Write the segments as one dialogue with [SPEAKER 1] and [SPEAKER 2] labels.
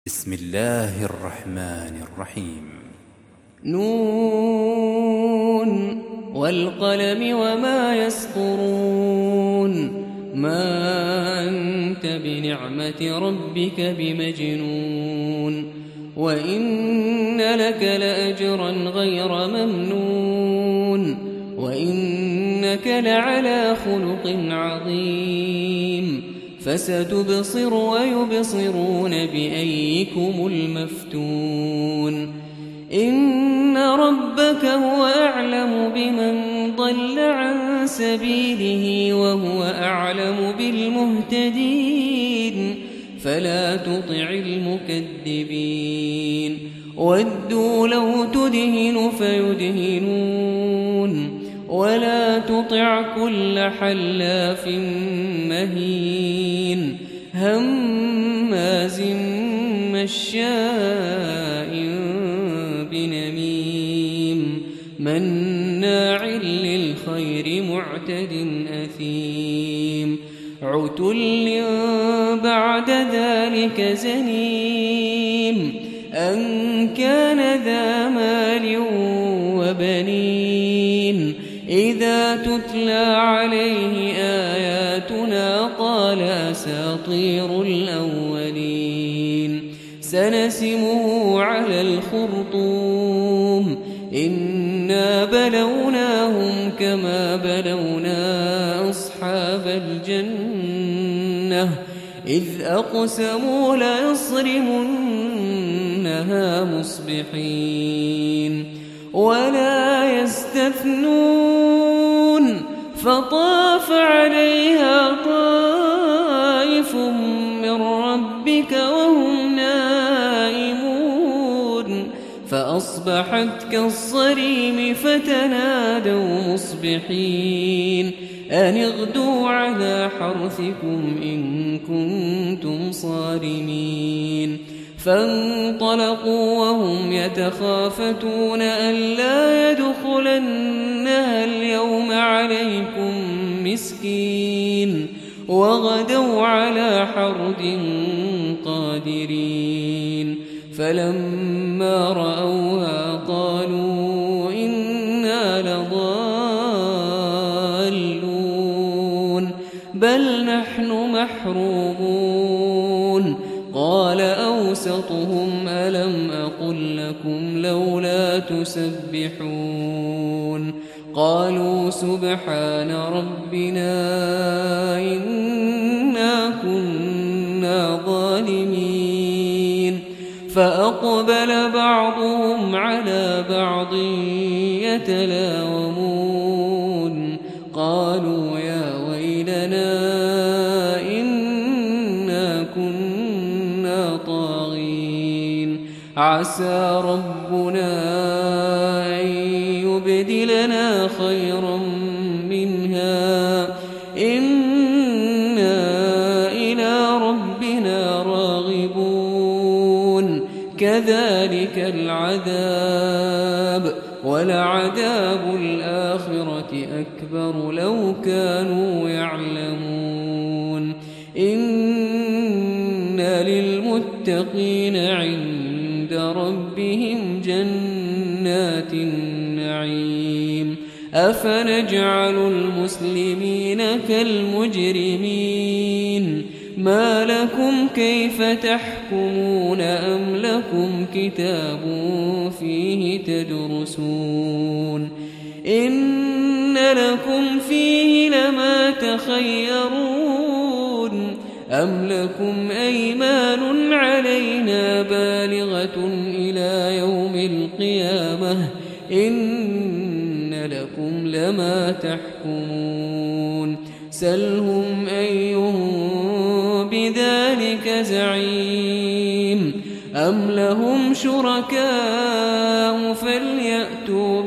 [SPEAKER 1] بسم الله الرحمن الرحيم.
[SPEAKER 2] نون والقلم وما يسطرون ما أنت بنعمة ربك بمجنون وإن لك لأجرا غير ممنون وإنك لعلى خلق عظيم فستبصر ويبصرون بأيكم المفتون إن ربك هو أعلم بمن ضل عن سبيله وهو أعلم بالمهتدين فلا تطع المكذبين ودوا لو تدهن فيدهنون ولا تطع كل حلاف مهين هماز مشاء بنميم مناع للخير معتد أثيم عتل بعد ذلك زنيم أن كان ذا مال وبنين إذا تتلى عليه آياتنا قال أساطير الأولين سنسمه على الخرطوم إنا بلوناهم كما بلونا أصحاب الجنة إذ أقسموا ليصرمنها مصبحين ولا يستثنون فطاف عليها طائف من ربك وهم نائمون فأصبحت كالصريم فتنادوا مصبحين أن اغدوا على حرثكم إن كنتم صارمين فانطلقوا وهم يتخافتون ألا يدخلنها اليوم عليكم مسكين وغدوا على حرد قادرين فلما رأوها قالوا إنا لضالون بل نحن محرومون قال أوسطهم ألم أقل لكم لولا تسبحون قالوا سبحان ربنا إنا كنا ظالمين فأقبل بعضهم على بعض يتلاومون قالوا يا ويلنا إنا كنا طاغين عسى ربنا أن يبدلنا خيرا منها إنا إلى ربنا راغبون كذلك العذاب ولعذاب الآخرة أكبر لو كانوا يعلمون إن للمتقين عند ربهم جنات النعيم أفنجعل المسلمين كالمجرمين ما لكم كيف تحكمون أم لكم كتاب فيه تدرسون إن لكم فيه لما تخيرون أم لكم أيمان علينا بالغة إلى يوم القيامة إن لكم لما تحكمون سلهم أيهم بذلك زعيم أم لهم شركاء فليأتوا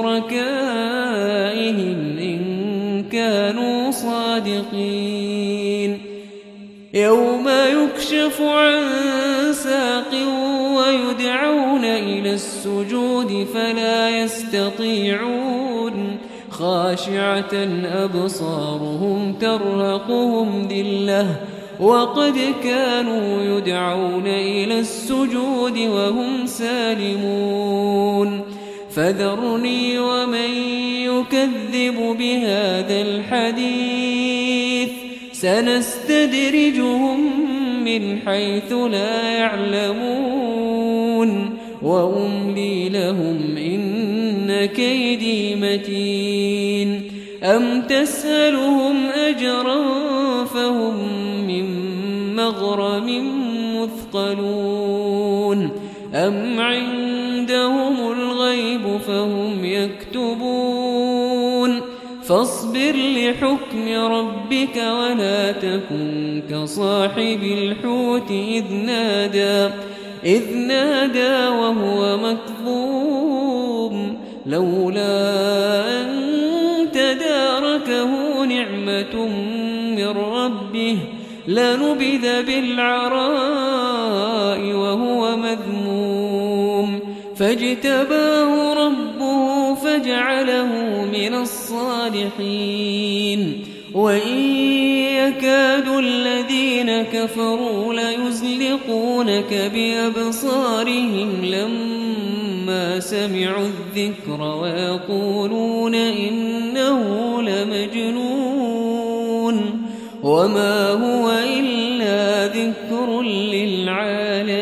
[SPEAKER 2] بشركائهم إن كانوا صادقين يوم يكشف عن ساق ويدعون إلى السجود فلا يستطيعون خاشعة أبصارهم ترهقهم ذلة وقد كانوا يدعون إلى السجود وهم سالمون فذرني ومن يكذب بهذا الحديث سنستدرجهم من حيث لا يعلمون وأملي لهم إن كيدي متين أم تسألهم أجرا فهم من مغرم مثقلون أم عندهم الغيب فهم يكتبون فاصبر لحكم ربك ولا تكن كصاحب الحوت إذ نادى وهو مكظوم لولا أن تداركه نعمة من ربه لنبذ بالعراء وهو مذموم فاجتباه ربه فجعله من الصالحين وإن يكاد الذين كفروا ليزلقونك بأبصارهم لما سمعوا الذكر ويقولون إنه لمجنون وما هو إلا ذكر للعالمين